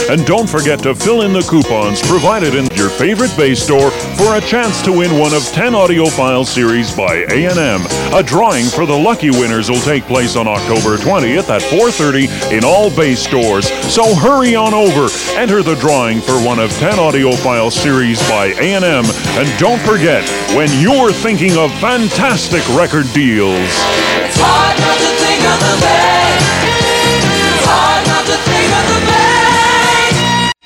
And don't forget to fill in the coupons provided in your favorite Bass store for a chance to win one of 10 audiophile series by A&M. A drawing for the lucky winners will take place on October 20th at 4:30 in all Bass stores. So hurry on over. Enter the drawing for one of 10 audiophile series by A&M. And don't forget, when you're thinking of fantastic record deals, It's hard not to think of the Bay.